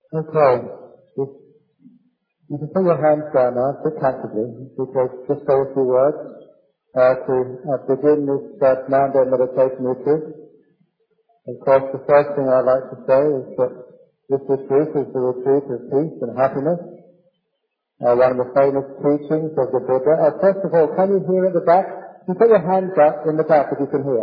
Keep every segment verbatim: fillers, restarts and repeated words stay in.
Okay. If you can put your hands down now, sit comfortably, because just say a few words uh, to uh, begin this uh, nine-day meditation retreat. Of course, the first thing I'd like to say is that this retreat is the retreat of peace and happiness. Uh, one of the famous teachings of the Buddha. Uh, first of all, can you hear at the back? You put your hands up in the back if you can hear.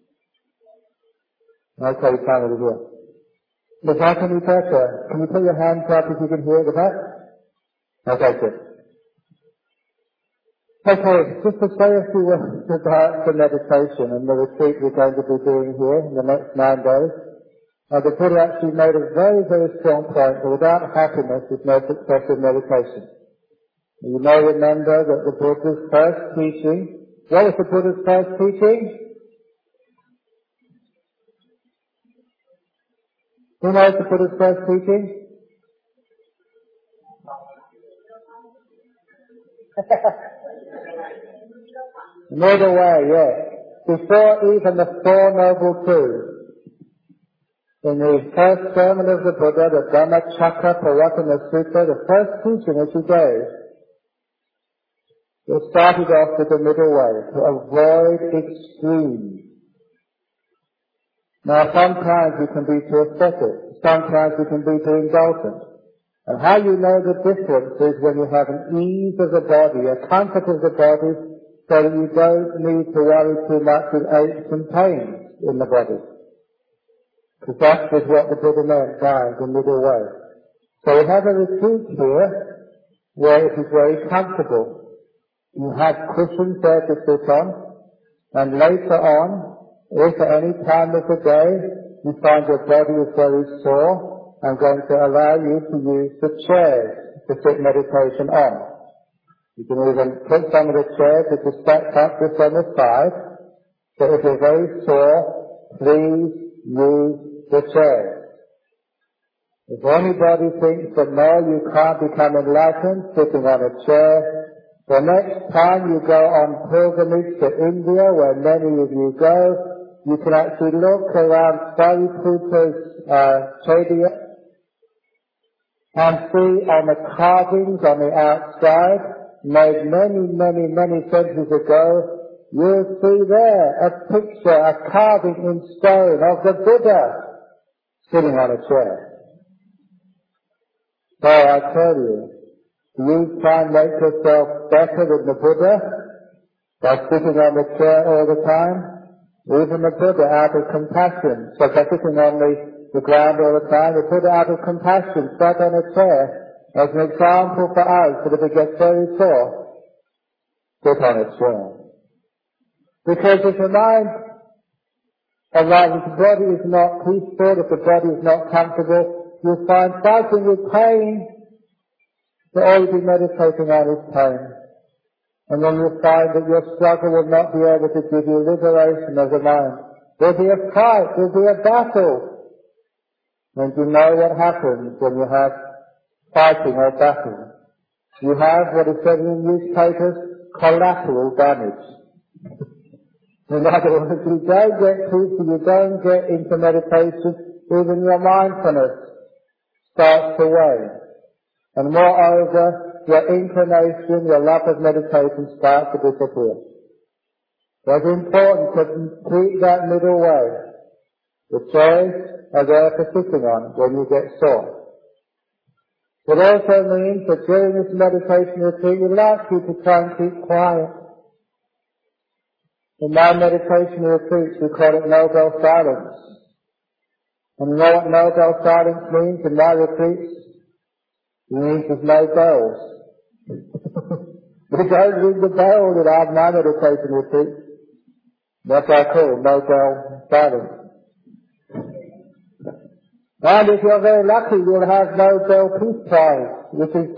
Okay, you can't really hear. Is that any better? Can you put your hands up if you can hear at the back? Okay, good. Okay, just to say a few words about the meditation and the retreat we're going to be doing here in the next nine days. Uh, the Buddha actually made a very, very strong point that without happiness there's no successful meditation. You may remember that the Buddha's first teaching, what was the Buddha's first teaching? Who knows the Buddha's first teaching? Middle way, yes. Before even the Four Noble Truths. In the first sermon of the Buddha, the Dhammacakkappavattana Sutta, the first teaching which he gave, it started off with the middle way, to avoid extremes. Now sometimes we can be too ascetic, sometimes we can be too indulgent. And how you know the difference is when you have an ease of the body, a comfort of the body, so that you don't need to worry too much with aches and pains in the body. Because that is what the Buddha meant by the middle way. So we have a retreat here where it is very comfortable. You have cushions there to sit on, and later on, if at any time of the day you find your body is very sore, I'm going to allow you to use the chairs to sit meditation on. You can even put some of the chairs that are stacked up just on the side, so if you're very sore, please use the chairs. If anybody thinks that no, you can't become enlightened sitting on a chair, the next time you go on pilgrimage to India, where many of you go, you can actually look around Sariputa's uh, Chaitya and see on the carvings on the outside, made many, many, many centuries ago, you'll see there a picture, a carving in stone of the Buddha sitting on a chair. So I tell you, you try and make yourself better than the Buddha by sitting on the chair all the time. Even the Buddha, out of compassion, so by sitting on the, the ground all the time, the Buddha, out of compassion, sat on a chair as an example for us that if it gets very sore, sit on a chair. Because if the mind arises, if the body is not peaceful, if the body is not comfortable, you'll find fighting with pain, that all you'll be meditating on is pain. And then you'll find that your struggle will not be able to give you liberation of the mind. There'll be a fight, there'll be a battle. And you know what happens when you have fighting or battle. You have what is said in newspapers, collateral damage. In other words, you don't get peace, you don't get into meditation, even your mindfulness starts to wane. And moreover, your inclination, your love of meditation starts to disappear. So it's important to keep that middle way. The chairs are there for sitting on when you get sore. It also means that during this meditation retreat, we'd like you to try and keep quiet. In my meditation retreats, we call it Nobel Silence. And you know what Nobel Silence means in my retreats? It means there's no bells. We don't ring the bell in our my meditation retreat. That's what I call Nobel Silence. And if you're very lucky, you'll have Nobel Peace Prize, which is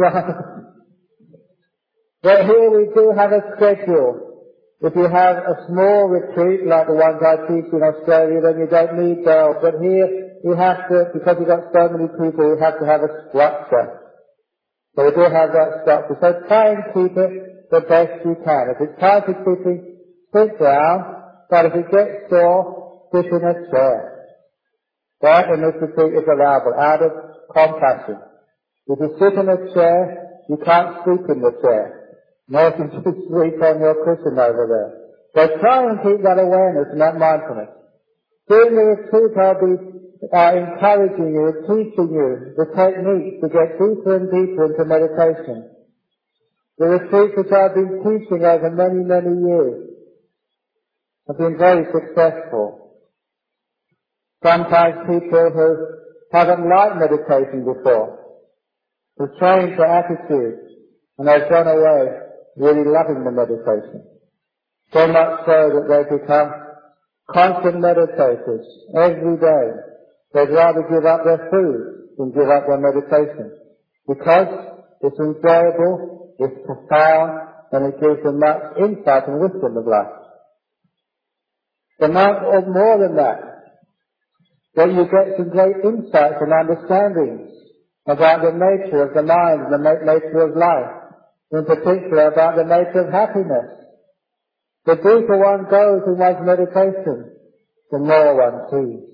but here we do have a schedule. If you have a small retreat like the ones I teach in Australia, then you don't need bells. But here you have to, because you've got so many people, you have to have a structure. So we do have that structure. So try and keep it the best you can. If it's time for sitting, sit down. But if it gets sore, sit in a chair. That in this retreat is allowable, out of compassion. If you sit in a chair, you can't sleep in the chair. Nor can you sleep on your cushion over there. So try and keep that awareness and that mindfulness. During the retreat, I'll be uh, encouraging you and teaching you the techniques to get deeper and deeper into meditation. The retreats which I've been teaching over many, many years have been very successful. Sometimes people who haven't liked meditation before have changed their attitude and they've gone away really loving the meditation. So much so that they've become constant meditators every day. They'd rather give up their food than give up their meditation because it's enjoyable, it's profound, and it gives them much insight and wisdom of life. But not or more than that, that you get some great insights and understandings about the nature of the mind and the nature of life, in particular about the nature of happiness. The deeper one goes in one's meditation, the more one sees.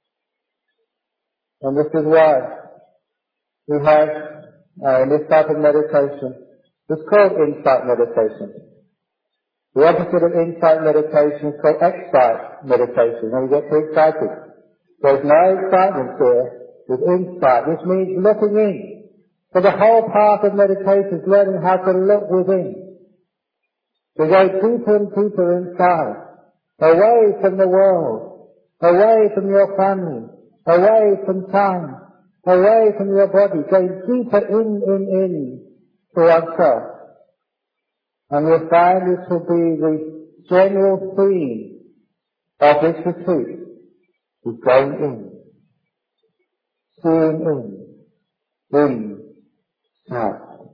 And this is why we have, uh, in this type of meditation, it's called insight meditation. The opposite of insight meditation is called excite meditation, and you get too excited. There's no excitement here, there's insight. This means looking in. So the whole path of meditation is learning how to look within. To go deeper and deeper inside, away from the world, away from your family, away from time, away from your body, going deeper in, in, in to oneself. And you'll find this will be the general theme of this retreat, is going in, seeing in, in, out.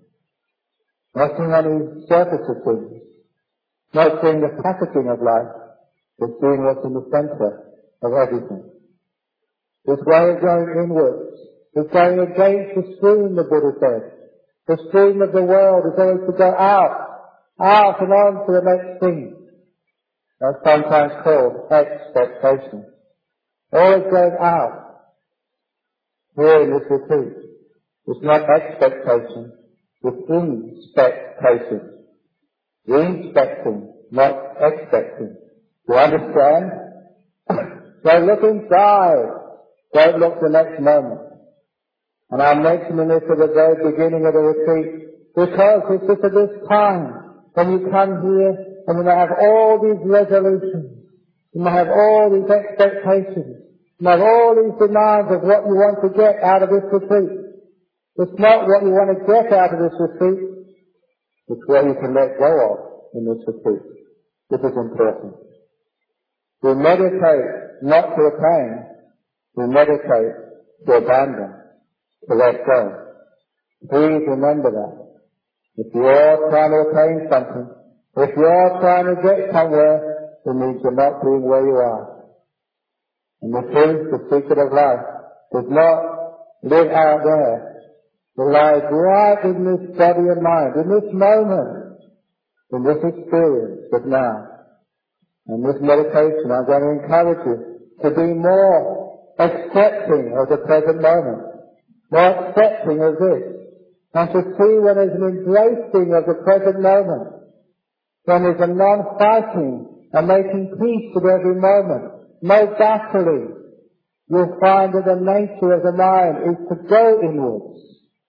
Not seeing any surface of things, not seeing the packaging of life, but seeing what's in the center of everything. This way of going inwards is going against the stream, the Buddha said. The stream of the world is always to go out, out and on to the next thing. That's sometimes called expectation. Always going out. Here in this retreat, it's not expectation, it's inspectation. Inspecting, not expecting. You understand? Don't look inside. Don't look the next moment. And I'm mentioning this at the very beginning of the retreat because it's just at this time when you come here and you may have all these resolutions, you may have all these expectations, you may have all these demands of what you want to get out of this retreat. It's not what you want to get out of this retreat, it's what you can let go of in this retreat. This is important. We meditate not to attain, we meditate to abandon, to let go. Please remember that. If you're trying to attain something, if you're trying to get somewhere, it means you're not being where you are. And the truth, the secret of life, does not live out there. It lies right in this body and mind, in this moment, in this experience of now. In this meditation, I'm going to encourage you to be more accepting of the present moment, more accepting of this, and to see when there's an embracing of the present moment, when there's a non-fighting and making peace with every moment, no battling, you'll find that the nature of the mind is to go inwards,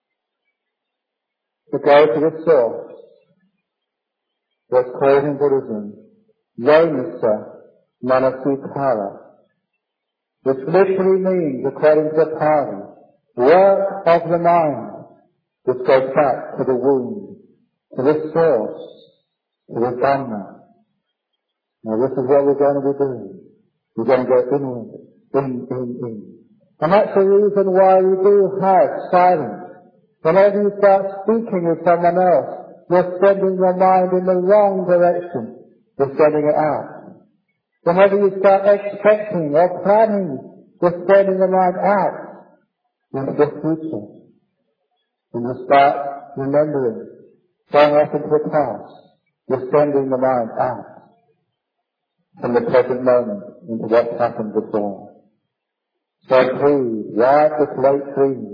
to go to the source, what's called in Buddhism, Yomasa Manasikara, which literally means, according to the Pali, work of the mind, which goes back to the womb, to the source, to the Dhamma. Now this is what we're going to be doing. We're going to go inward, in, in, in. And that's the reason why we do have silence. Whenever you start speaking with someone else, you're sending your mind in the wrong direction. You're sending it out. Whenever you start expecting or planning, you're sending the mind out into the future. When you start remembering, going off into the past, you're sending the mind out from the present moment into what's happened before. So please, wipe the slate clean.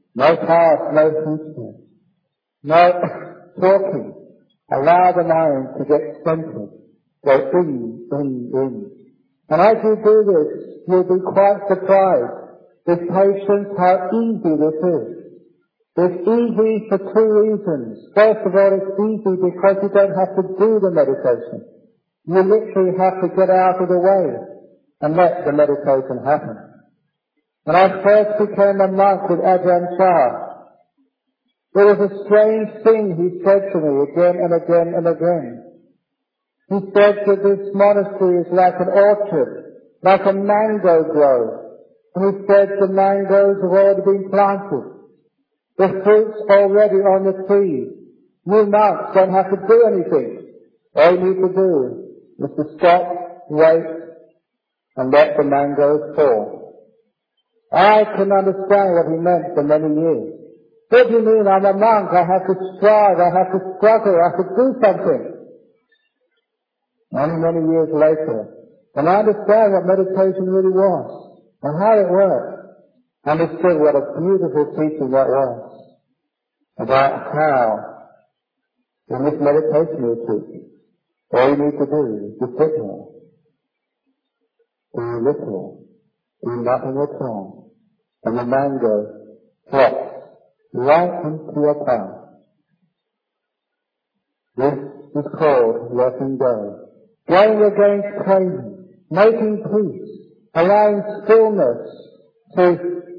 No past, no future. No talking. Allow the mind to get centered. Go in, in, in. And as you do this, you'll be quite surprised with patience how easy this is. It's easy for two reasons. First of all, it's easy because you don't have to do the meditation. You literally have to get out of the way and let the meditation happen. When I first became a monk with Ajahn Chah, there was a strange thing he said to me again and again and again. He said that this monastery is like an orchard, like a mango grove. And he said the mangoes have already been planted. The fruit's already on the trees. You monks don't have to do anything. All you need to do is to stop, wait, and let the mangoes fall. I can understand what he meant for many years. What do you mean? I'm a monk. I have to strive. I have to struggle. I have to do something. Many, many years later, and I understand what meditation really was and how it worked. I understood what a beautiful teaching that was about how in this meditation retreat, all you need to do is to sit there, do little, do nothing at all, and the mango drops right into your palm. This is called letting go. Going against craving, making peace, allowing stillness to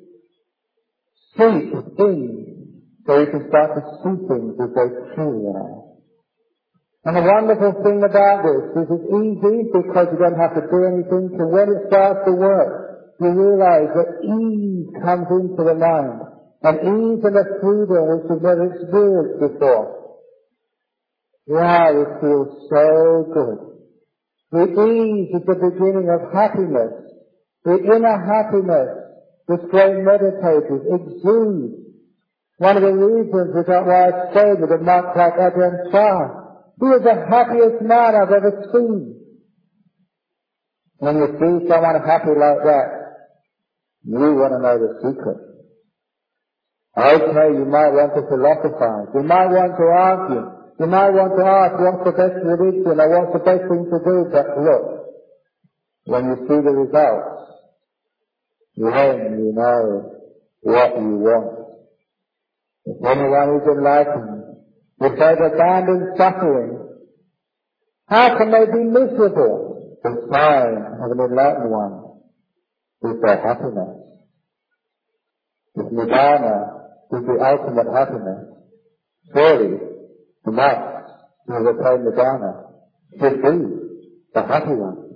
seep in, so you can start to see things as they truly are. And the wonderful thing about this is it's easy because you don't have to do anything, so when it starts to work, you realize that ease comes into the mind. And ease and a freedom which you've never experienced before. Wow, it feels so good. The ease is the beginning of happiness. The inner happiness which great meditators exude. One of the reasons is that why I stayed with a monk like Ajahn Chah. He was the happiest man I've ever seen. When you see someone happy like that, you want to know the secret. Okay, you might want to philosophize. You might want to argue. You might want to ask what's the best religion or what's the best thing to do. But look, when you see the results, then you know what you want. If anyone is enlightened, if they've abandoned suffering, how can they be miserable? The sign of an enlightened one is their happiness. If Nibbana is the ultimate happiness, surely the monks who have attained Nibbana should be the happy one.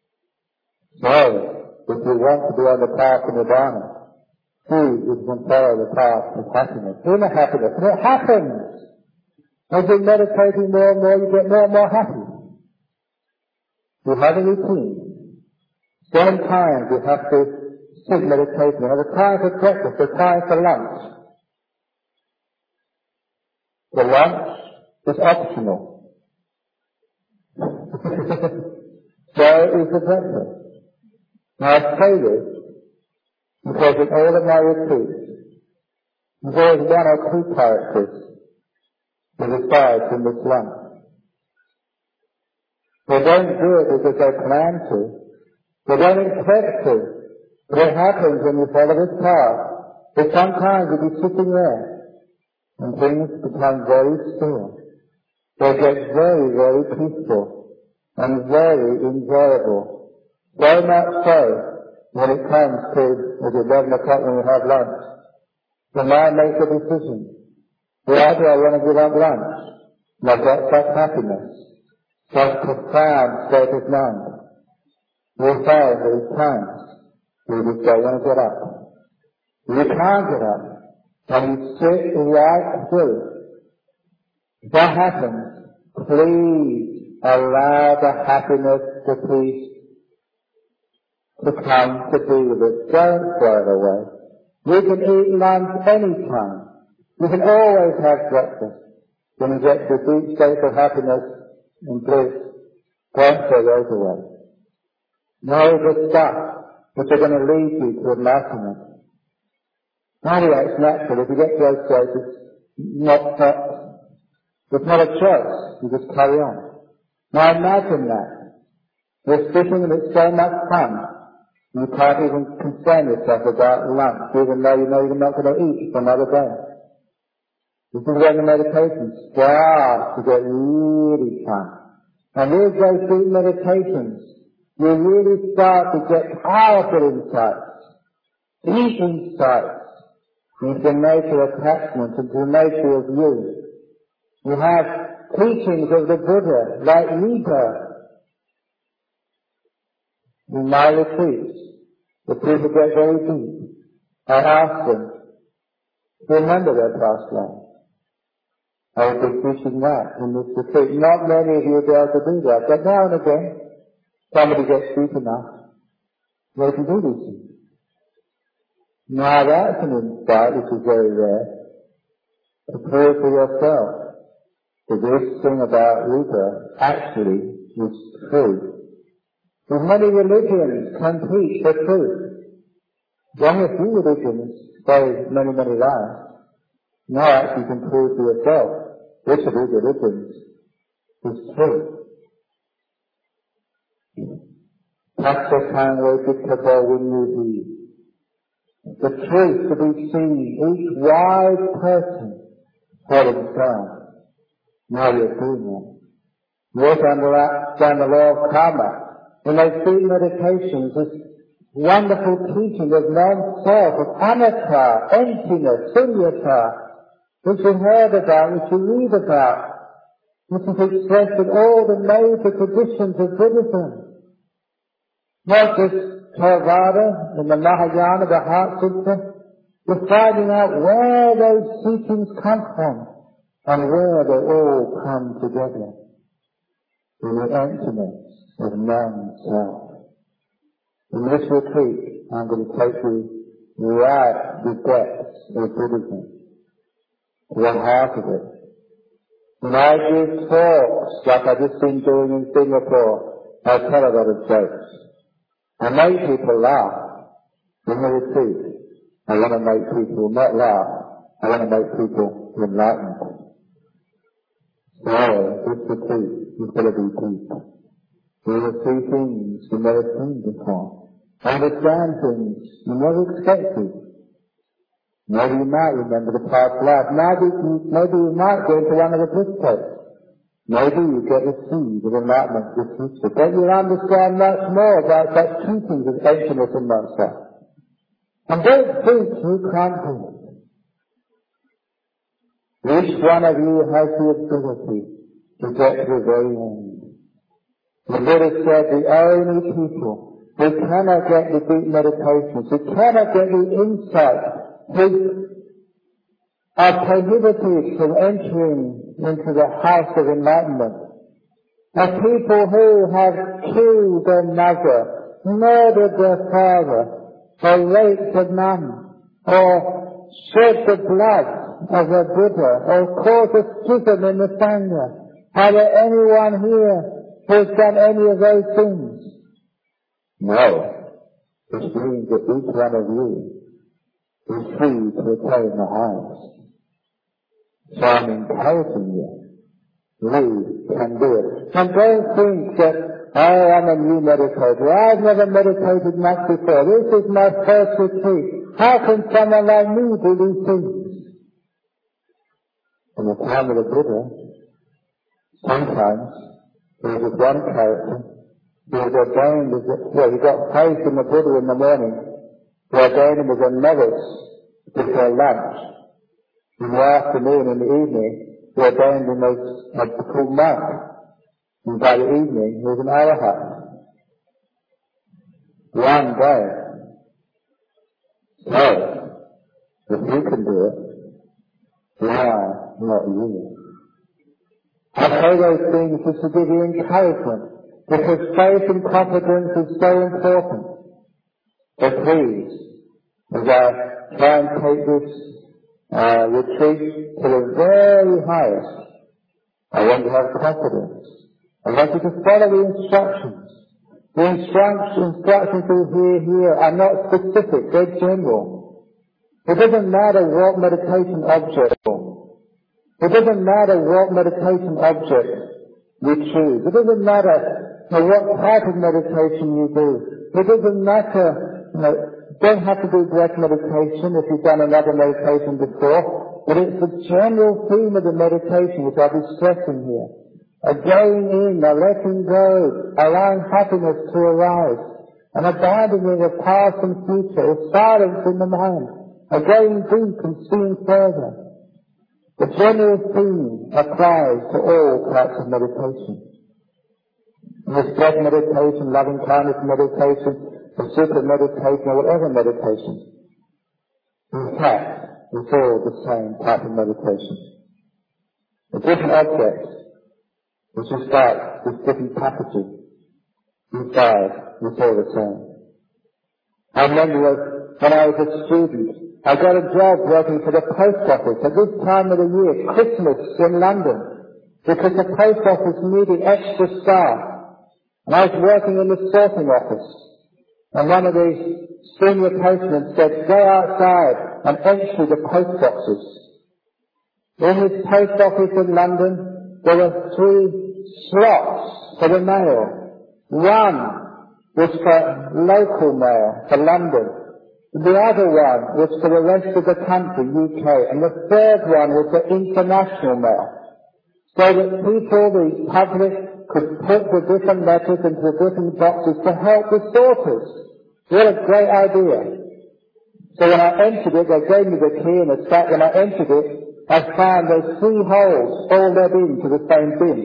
So, if you want to be on the path of Nibbana, see if you can follow the path of happiness, inner happiness. And it happens. As you're meditating more and more, you get more and more happy. You have a routine. Certain times you have to sit meditation. You have a time for breakfast, a time for lunch. The lunch is optional. So is the breakfast. Now I say this because in all of my retreats, there's always one or two characters who decide in this lunch. They don't do it because they plan to. They don't expect to. But it happens when you follow this path. That sometimes you'll be sitting there and things become very still. They get very, very peaceful and very enjoyable. So much so, when it comes to at eleven o'clock when we have lunch, the mind makes a decision. Why do I want to give up lunch? And I've got such happiness, such profound state of mind. You'll find that at times you just don't want to get up. You can't get up. And you sit right still. If that happens, please allow the happiness, the peace to come to be with it. Don't throw it away. You can eat lunch any time. You can always have breakfast. When you get to the deep state of happiness and bliss, don't throw those away. Know the stuff which are going to lead you to enlightenment. Now we act naturally. If you get to those places, not, not, it's not a choice. You just carry on. Now imagine that. You're sitting and it's so much fun. You can't even concern yourself about lunch, even though you know you're not going to eat for another day. This is when the meditation starts to get really fun. And with those deep meditations, you really start to get powerful insights, deep insights into the nature of attachment and the nature of you. You have teachings of the Buddha, like Nita. In my retreats, the people get very deep. I ask them to remember their past life. I will be teaching that in this retreat. Not many of you will be able to do that, but now and again, somebody gets deep enough, they can do these things. Now that's an insight which is very rare. To prove for yourself that this thing about Rupa actually is true. As many religions can teach the truth. Only a few religions say many, many lies. Now actually you can prove for yourself which of these religions is true. The truth to be seen, each wise person for himself. Now you're seeing it. You also understand the law of karma. When they see meditations, this wonderful teaching of non-self, of anatta, emptiness, sunyata, which you heard about, which you read about, which is expressed in all the major traditions of Buddhism. Not just Theravada, in the Mahayana, the Heart Sutra, you're finding out where those teachings come from and where they all come together in the emptiness of non-self. In this retreat, I'm going to take you right to the depths of Buddhism, to the heart of it. When I give talks, like I've just been doing in Singapore, I tell a lot of jokes. I make people laugh in the retreat. I want to make people not laugh. I want to make people enlightened. So, this retreat is going to be deep. We will see things you never seen before. Understand things you never expected. Maybe you might remember the past life. Maybe you, maybe you might go into one of the good states. Maybe you get a seed of enlightenment in the future. Then you'll understand much more about such teachings of emptiness in oneself. And don't think you can't do it. Each one of you has the ability to get to the very end. The Buddha said the only people who cannot get the deep meditations, who cannot get the insight, who are prohibited from entering into the house of enlightenment, are people who have killed their mother, murdered their father, or raped a nun, or shed the blood of a Buddha, or caused a schism in the Sangha. Are there anyone here who has done any of those things? No. Which means that each one of you is free to attain the highest. So I'm encouraging you. You can do it. And don't think that, oh, I'm a new meditator. I've never meditated much before. This is my first retreat. How can someone like me do these things? In the time of the Buddha, sometimes there was one character who was ordained as a, well, he got placed in the Buddha in the morning. He ordained him as a novice before lunch. In the afternoon and the evening, he ordained him as a full monk. And by the evening, he was an arahat. One day. So, if you can do it, why not you? I say those things just to give you encouragement, because faith and confidence is so important. But please, as I try and take this uh, retreat to the very highest, I want you to have confidence. I want you to follow the instructions. The instructions, instructions you hear here are not specific, they're general. It doesn't matter what meditation object. It doesn't matter what meditation object you choose. It doesn't matter you know, what type of meditation you do. It doesn't matter, you know, you don't have to do breath meditation if you've done another meditation before, but it's the general theme of the meditation which I'll be stressing here. A going in, a letting go, allowing happiness to arise, an abandoning of past and future, a silence in the mind, a going deep and seeing further. The general theme applies to all types of meditation. This breath meditation, loving kindness meditation, the super meditation, or whatever meditation. In fact, it's all the same type of meditation. The different objects, which is like this different packaging, inside, it's all the same. I remember when I was a student, I got a job working for the post office at this time of the year, Christmas in London, because the post office needed extra staff. And I was working in the sorting office. And one of the senior postmen said, go outside and empty the post boxes. In this post office in London, there were three slots for the mail. One was for local mail, for London. The other one was for the rest of the country, U K, and the third one was for international mail. So that people, the public, could put the different letters into the different boxes to help the sorters. What a great idea. So when I entered it, they gave me the key and the sack. When I entered it, I found those three holes all led into the same bin.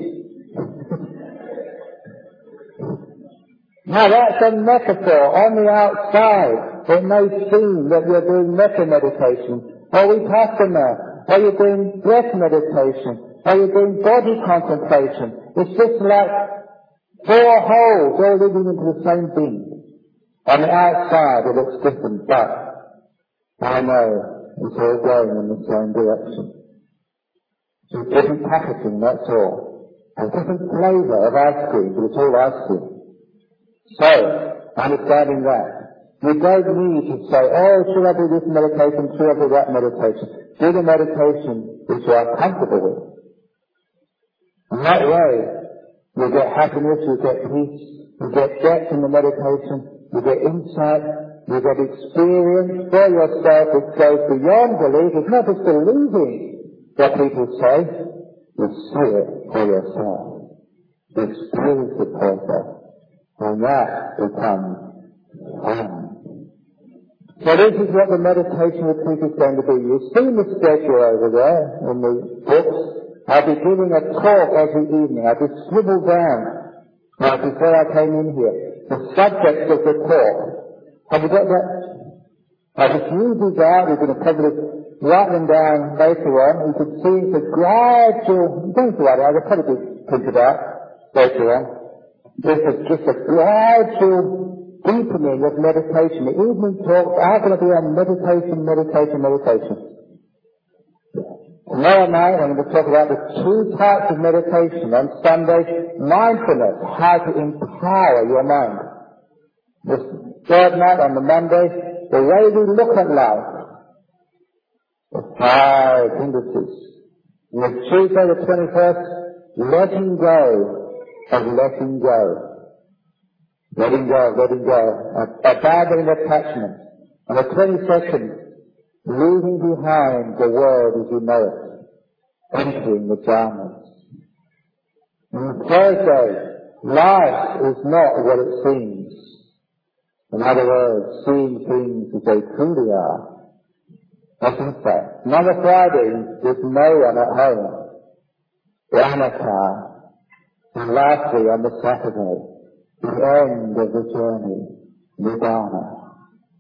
Now that's a metaphor. On the outside, it may seem that you're doing metta meditation, or vipassana, or you're doing breath meditation, or you're doing body contemplation. It's just like four holes all leading into the same bin. On the outside it looks different, but I know it's all going in the same direction. It's different packaging, that's all. A different flavour of ice cream, but it's all ice cream. So, understanding that, you don't need to say, oh, should I do this meditation, should I do that meditation? Do the meditation which you are comfortable with. And that way, you get happiness, you get peace, you get depth in the meditation, you get insight, you get experience for yourself which goes beyond belief. It's not just believing what people say, you see it for yourself. You experience it for yourself. And that becomes fun. So this is what the meditation retreat is going to be. You've seen the schedule over there in the books. I'll be giving a talk every evening. I just scribbled down, uh, before I came in here, the subject of the talk. Have you got that? I just read these out. We're going to probably write them down later on. You can see it's a gradual, don't write it out, they'll probably be printed out later on. This is just a gradual deepening of meditation. The evening talks are going to be on meditation, meditation, meditation. Tomorrow night I'm going to talk about the two types of meditation. On Sunday, mindfulness, how to empower your mind. The third night, on the Monday, the way we look at life. The five hindrances. And the Tuesday, the twenty-first, letting go of letting go. Letting go, letting go. Abandoning attachment. And the twenty-second, leaving behind the world as you know it, entering the jhanas. And Thursday, life is not what it seems. In other words, seeing things as they truly are. That's in fact. And on the Friday, there's no one at home. The anatta. And lastly, on the Saturday, the end of the journey, Nibbana.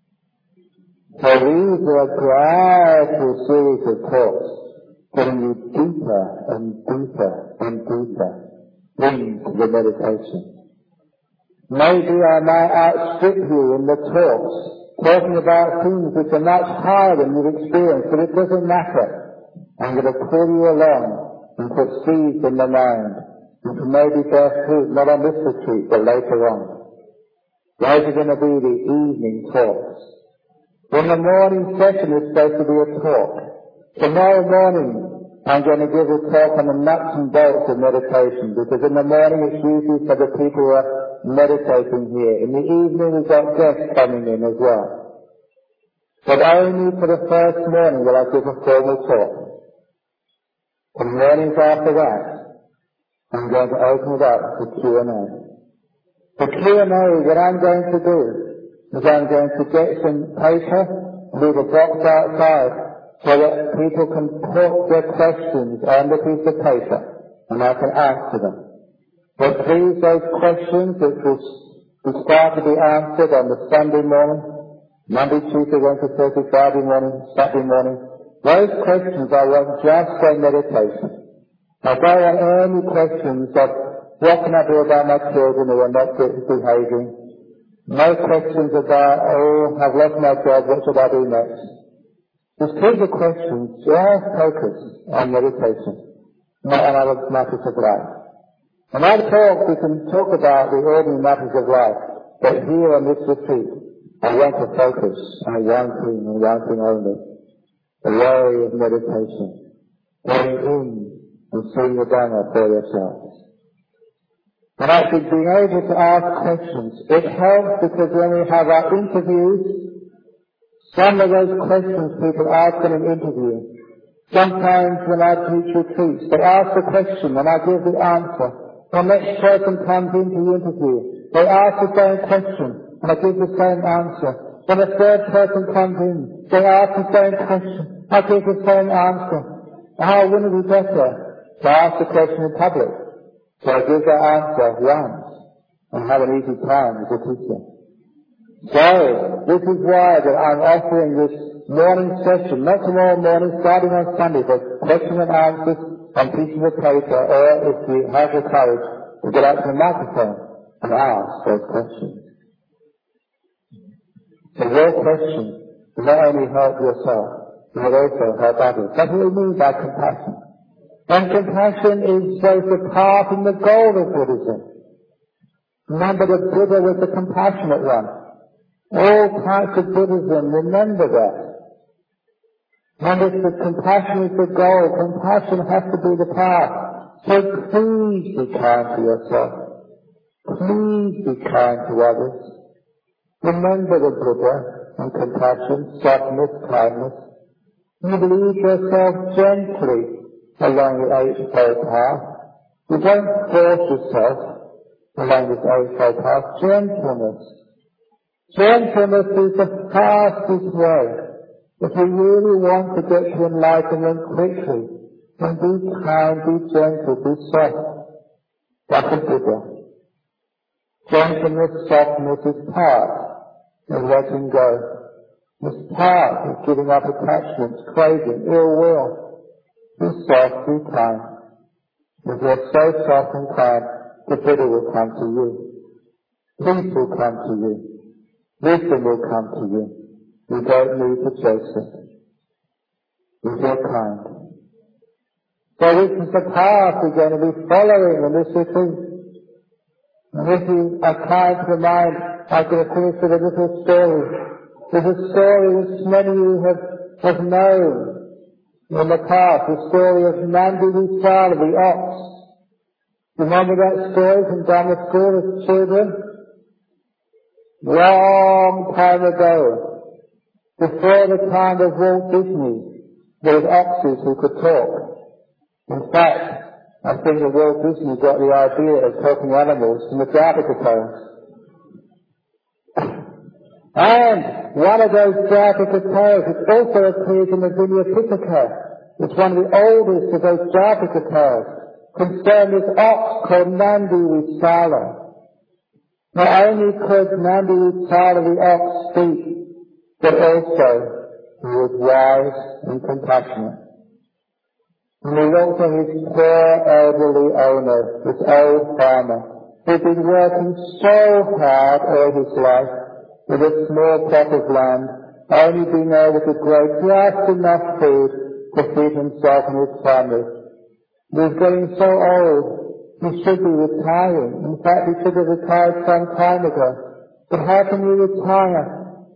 So these are a gradual series of talks, getting you deeper and deeper and deeper into the meditation. Maybe I might outstrip you in the talks, talking about things which are much higher than you've experienced, but it doesn't matter. I'm going to pull you along and put seeds in the mind. And to maybe bear fruit, not on this retreat, but later on. Those are going to be the evening talks. In the morning session is supposed to be a talk. Tomorrow morning I'm going to give a talk on the nuts and bolts of meditation, because in the morning it's usually for the people who are meditating here. In the evening we've got guests coming in as well. But only for the first morning will I give a formal talk. The mornings after that, I'm going to open it up for Q and A. The Q and A, what I'm going to do is I'm going to get some paper, leave a box outside, so that people can put their questions on the piece of paper, and I can answer them. But please, those questions which will start to be answered on the Sunday morning, Monday, Tuesday, Wednesday, Thursday, Friday morning, Saturday morning, those questions I want just for meditation. I don't want any questions of what can I do about my children who are not behaving. No questions about, oh, I've lost my job, what should I do next? Just keep the questions just focus on meditation, not on other matters of life. In our talk, we can talk about the ordinary matters of life, but here on this retreat, I want to focus on one thing and one thing only, the way of meditation, going in and seeing the Dhamma for yourselves. And actually being able to ask questions, it helps because when we have our interviews, some of those questions people ask in an interview, sometimes when I teach retreats, they ask a question and I give the answer. The next person comes into the interview, they ask the same question and I give the same answer. When a third person comes in, they ask the same question, I give the same answer. How wouldn't it be better to ask the question in public? So I give the answer once and have an easy time as a teacher. So, this is why that I'm offering this morning session, not tomorrow morning, starting on Sunday, but question and answers on pieces of paper, or if you have the courage, to get up to the microphone and ask those questions. So your question will not only help yourself, it will also help others. That's what we mean by compassion. And compassion is both the path and the goal of Buddhism. Remember that Buddha was the compassionate one. All parts of Buddhism, remember that. And if the compassion is the goal, compassion has to be the path. So please be kind to yourself. Please be kind to others. Remember the Buddha and compassion, softness, kindness. You lead yourself gently along the Eightfold Path. You don't force yourself along this Eightfold Path. Gentleness. Gentleness is the fastest way. If you really want to get to enlightenment quickly, then be kind, be gentle, be soft. That's a Buddha. Gentleness, softness is part of letting go. It's part of giving up attachments, craving, ill will. Be soft, be kind. If you're so soft and kind, the Buddha will come to you. Peace will come to you. Wisdom will come to you. You don't need to chase it. If you're kind. So this is the path we're going to be following in this retreat. And if you are kind to the mind, I'm going to finish with a little story. There's a story which many of you have, have known in the past, the story of Nandi Visala, the ox. Remember that story from Dhamma school as children? Long time ago, before the time of Walt Disney, there was oxes who could talk. In fact, I think that Walt Disney got the idea of talking animals from the Jataka tales. And one of those Jataka tales, which also appears in the Vinaya Pitaka, it's one of the oldest of those Jataka tales, concerned this ox called Nandi Visala. Not only could Nandi Visala the ox speak, but also he was wise and compassionate. And he looked at his poor elderly owner, this old farmer, who'd been working so hard all his life with a small plot of land, only being able to grow just enough food to feed himself and his family. He was getting so old. He should be retiring. In fact, he should have retired some time ago. But how can you retire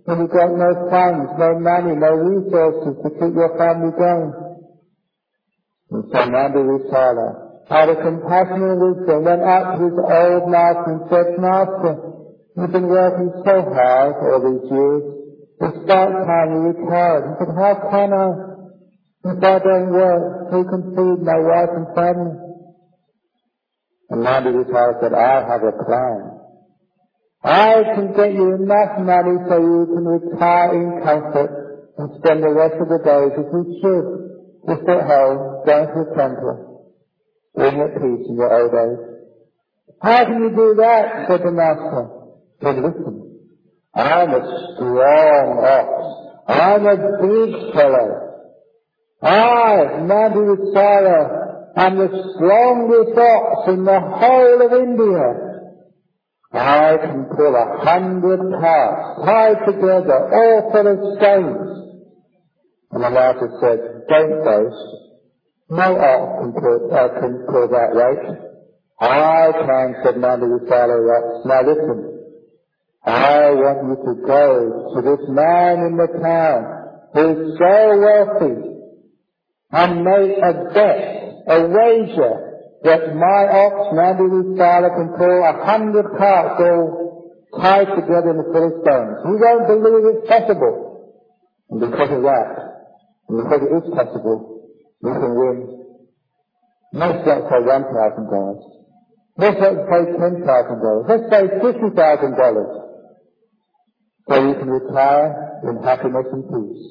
when you've got no funds, no money, no resources to keep your family going. And so Nandi Visala, out of compassion and wisdom, went up to his old master and said, Master, you've been working so hard all these years. It's about time you retired. He said, how can I? If I don't work, who can feed my wife and family? And Nandi Visala said, I have a plan. I can get you enough money so you can retire in comfort and spend the rest of the days as you should, just at home, going to the temple, being at peace in your old age. How can you do that? Said the master. He said, listen, I'm a strong ox. I'm a big fellow. I, Nandi Visala, am the strongest ox in the whole of India. I can pull a hundred carts tied together, all full of stones. And the master said, don't boast. No ox can pull, uh, can pull that weight. I can, said Nandi Visala. Now listen, I want you to go to this man in the town who is so wealthy and make a bet, a wager, that my ox, Nandi Visala, can pull a hundred carts all tied together in a full of stones. You won't believe it's possible. And because of that, and because it is possible, you can win. Let's not say one thousand dollars. Let's not say ten thousand dollars. Let's say fifty thousand dollars. So you can retire in happiness and peace.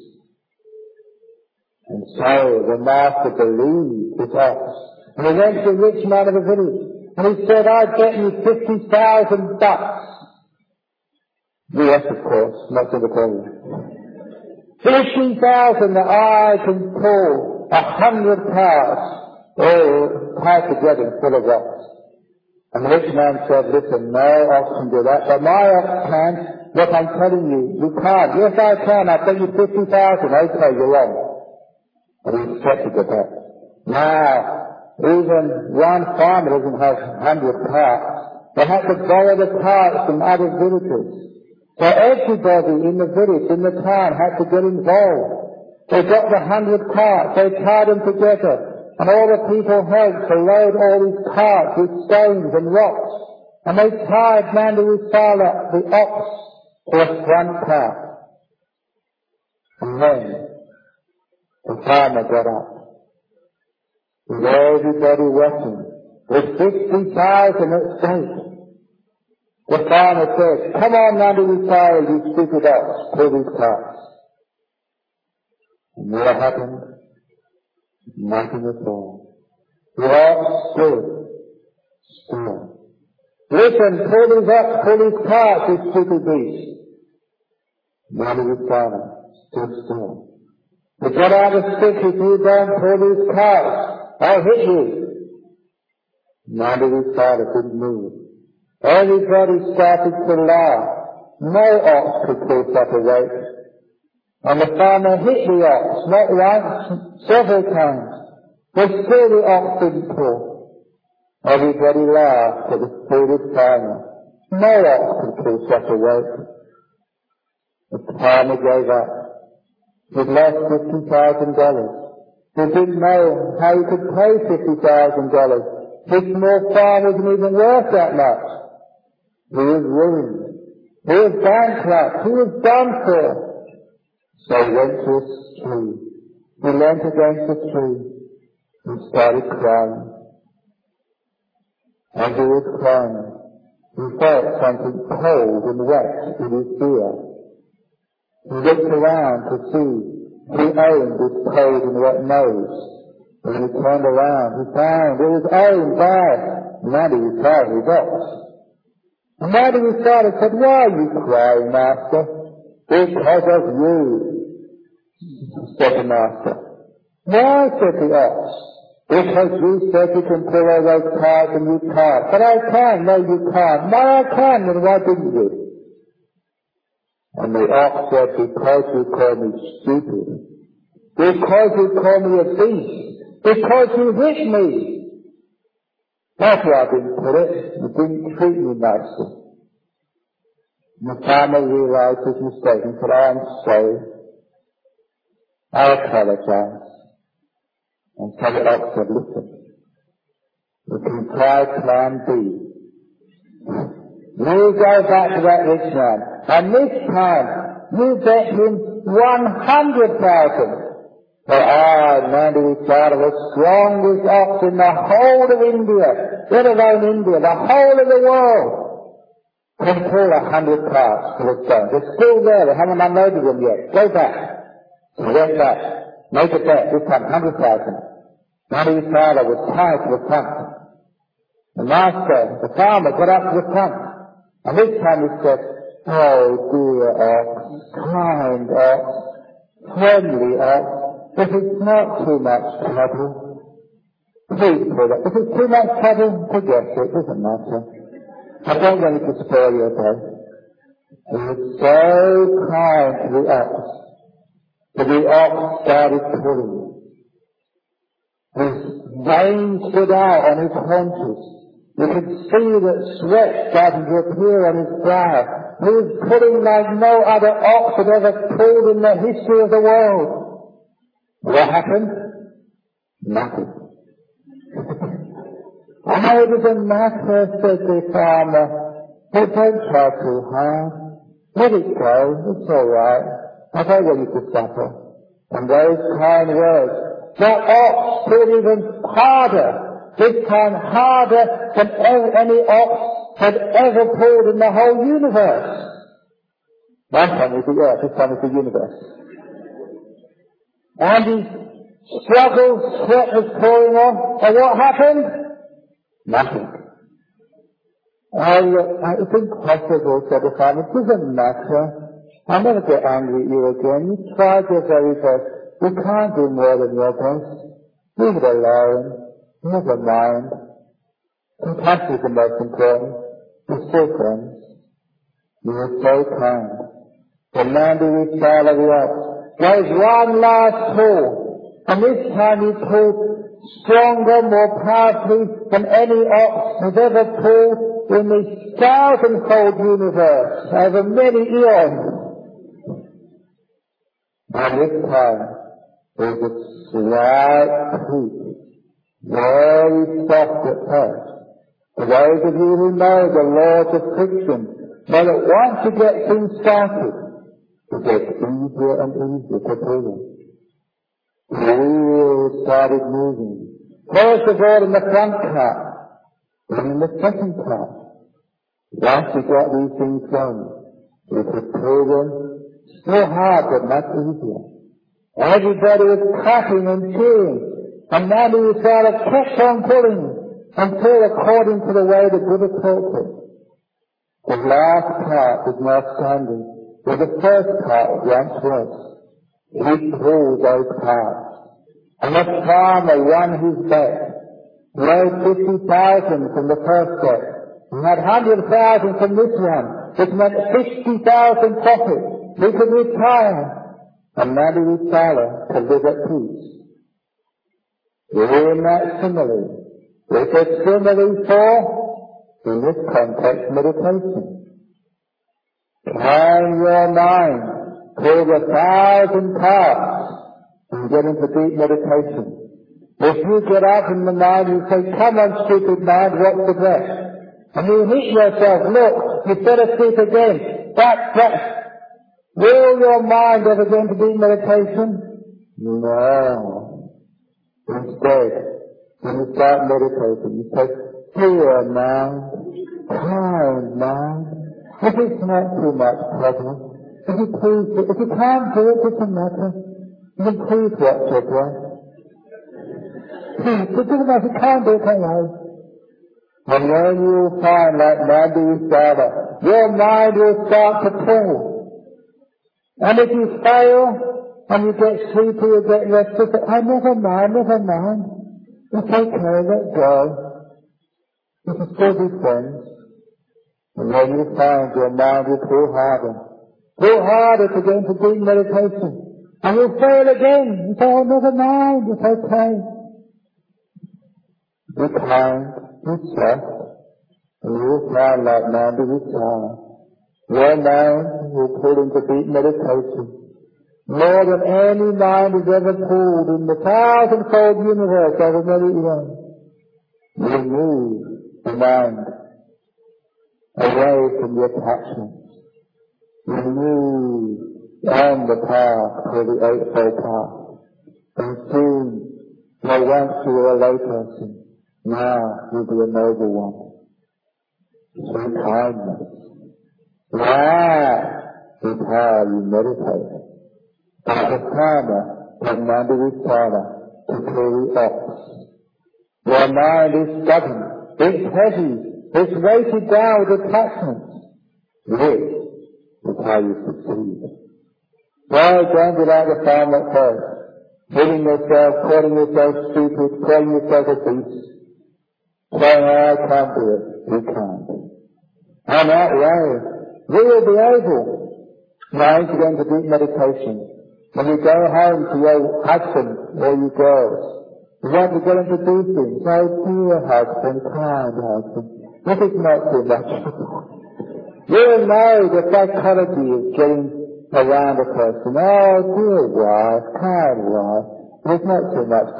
And so the master believed his ox. And he went to a rich man of the village, and he said, I'll get you fifty thousand bucks. Yes, of course, not to the problem. Fifty thousand that I can pull a hundred cars, all tied together and full of rocks. And the rich man said, listen, no ox can do that, but my ox can. Look, I'm telling you, you can't. Yes, I can. I'll pay you fifty thousand. Okay, you're wrong. And he accepted the bet. Now, even one farmer doesn't have a hundred carts. They have to borrow the carts from other villages. So everybody in the village, in the town, had to get involved. They got the hundred carts, they tied them together, and all the people helped to load all these carts with stones and rocks. And they tied Nandi Visala, the ox, to a front cart. And then the farmer got up. With everybody watching, with fifty thousand at stake. The farmer said, come on, Nandi Visala, you stupid ox, pull these carts. And what happened? Nothing at all. The ox stood still. Listen, pull these ox, pull these carts, you stupid beast. Nandi Visala stood still. But get out of stick if you don't pull these carts. I'll hit you. Nandi Visala couldn't move. Everybody started to laugh. No ox could pull such a weight. And the farmer hit the ox, not once, several times. But still the ox didn't pull. Everybody laughed at the foolish farmer. No ox could pull such a weight. The farmer gave up. He'd lost fifty thousand dollars. He didn't know how he could pay fifty thousand dollars. His small farm wasn't even worth that much. He was ruined. He was bankrupt. He was done for. So he went to a tree. He leaned against a tree and started crying. As he was crying, he felt something cold and wet in his ear. He looked around to see who owned this cold and wet nose. When he turned around, he found it was owned by Nandi Visala, his ox. And Nandi Visala said, why are you crying, master? Because of you, said the master. Why, said the ox? Because you said you can pull all those carts and you can't. But I can. No, you can't. No, I can. Then why didn't you? And the ox said, because you call me stupid. Because you call me a beast. Because you hit me. That's why I didn't put it. You didn't treat me nicely. And the farmer realized his mistake and said, "I am sorry. I apologize." And so the ox said, "Listen, we can try plan B. You go back to that rich man, and this time you bet him one hundred thousand. But I, Nandi Visala, the strongest ox in the whole of India, let alone India, the whole of the world, can pull a hundred carts to the stone. They're still there, they haven't unloaded them yet. Go back." So he went back, make a bet, this time one hundred thousand. Nandi Visala was tied to the front. The master, the farmer, got up to the front. And this time he said, "Oh dear ox, kind ox, friendly ox, if it's not too much trouble, please put it. If it's too much trouble, forget it, it doesn't matter. I don't want you to spoil your day." He was so kind to the ox, that the ox started pulling. His veins stood out on his haunches. You could see that sweat started to appear on his brow. He was pulling like no other ox had ever pulled in the history of the world. What happened? Nothing. "Oh, it doesn't matter," said the farmer. "But don't try too hard. Let it go, it's all right. I don't want you to suffer." And those kind words, the ox pulled even harder. This time harder than ever any ox had ever pulled in the whole universe. One time was the earth, this time was the universe. And he struggled, sweat was pouring on, and what happened? Nothing. "Oh, it's impossible," said the farmer. "It doesn't matter. I'll never get angry at you again. You tried your very best. You can't do more than your best. Leave it alone. Never mind. Compassion is the most important. We're still friends. You were so kind." The Nandi Visala the ox gave one last pull, and this time he pulled stronger, more powerfully than any ox has ever pulled in this thousand-fold universe over many eons. And this time there was a slight creak. Very soft at first. For those of you who know the laws of friction, know that once you get things started, it gets easier and easier to pull them. The wheels started moving. First of all in the front car, then in the second car. Once you got these things going, you could pull them still hard but much easier. Everybody was clapping and cheering. And Nandi Visala kept on pulling until, according to the way the Buddha taught it, the last part was now standing where the first part once was. He pulled those parts. And the farmer won his bet. He owed fifty thousand from the first bet. He had one hundred thousand from this one, which meant sixty thousand profit. He could retire. And Nandi Visala could live at peace. We're in that simile. It's a simile for, in this context, meditation. Calm your mind, pull the thousand parts, and get into deep meditation. If you get up in the mind and say, "Come on, stupid mind, what's the breath?" And you hit yourself, "Look, you better speak again." That, that, will your mind ever get into deep meditation? No. Instead, when you start meditating, you say, "Clear mind, kind mind. If it's not too much trouble, if you please, if you can't do it, it doesn't matter. You can please watch your breath. Please, it doesn't matter. If you can't do it, don't worry." And then you'll find like Nandi Visala, your mind will start to pull. And if you fail, and you get sleepy, you get restless, "Oh, never mind, never mind. It's okay, let go. You can still be friends." And then you find your mind will pull harder. Pull harder to get into deep meditation. And you'll fail again. You say, "Oh, never mind, it's okay." Be kind, be soft, and you'll find like Nandi Visala. Your mind will pull into deep meditation more than any mind has ever pulled in the thousand-fold universe over many eons. You move the mind away from the attachments. You move on the path to the Eightfold Path. And soon, though once you were a lay person, now you'll be a noble one. Through kindness. That is how you meditate. Dhamma, Dhammandavichara, to kill the ox. Your mind is stubborn, it's heavy, it's weighted down with attachments. This is how you succeed. Why don't you like the farmer at first? Hitting yourself, calling yourself stupid, calling yourself a beast. Saying, I can't do it. You can't. And that way, we will be able, now to go into deep meditation. When you go home to your husband or your girls, you want to get them to do things. Oh, dear husband, kind husband, this is not too much. You'll know the psychology of getting around a person. Oh, dear wife, kind wife, there's not too much.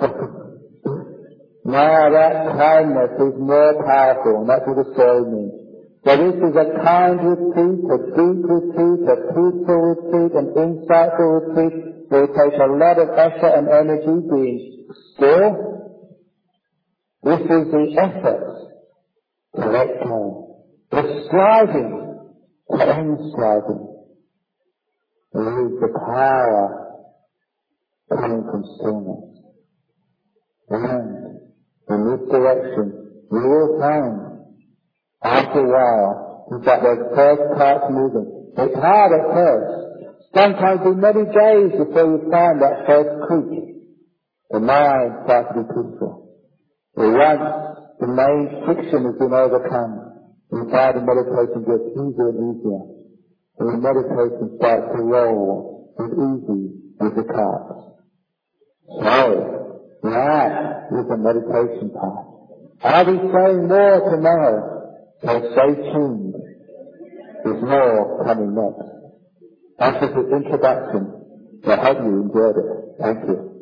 Now that kindness is more powerful, and that's what the story means. So this is a kind retreat, a deep retreat, a peaceful retreat, an insightful retreat. It will take a lot of effort and energy being still. This is the effort to let go. The striving to end striving. It is the power coming from stillness. And in this direction, you will find after a while, in fact, those first parts moving. It's hard at first. Sometimes in many days before you find that first creak. The mind starts to be peaceful. But once the main friction has been overcome, you find the meditation gets easier and easier. And the meditation starts to roll as easy as the carts. So, that is the meditation path. I'll be saying more tomorrow. So stay tuned. There's more coming next. That's just an introduction. I hope you enjoyed it. Thank you.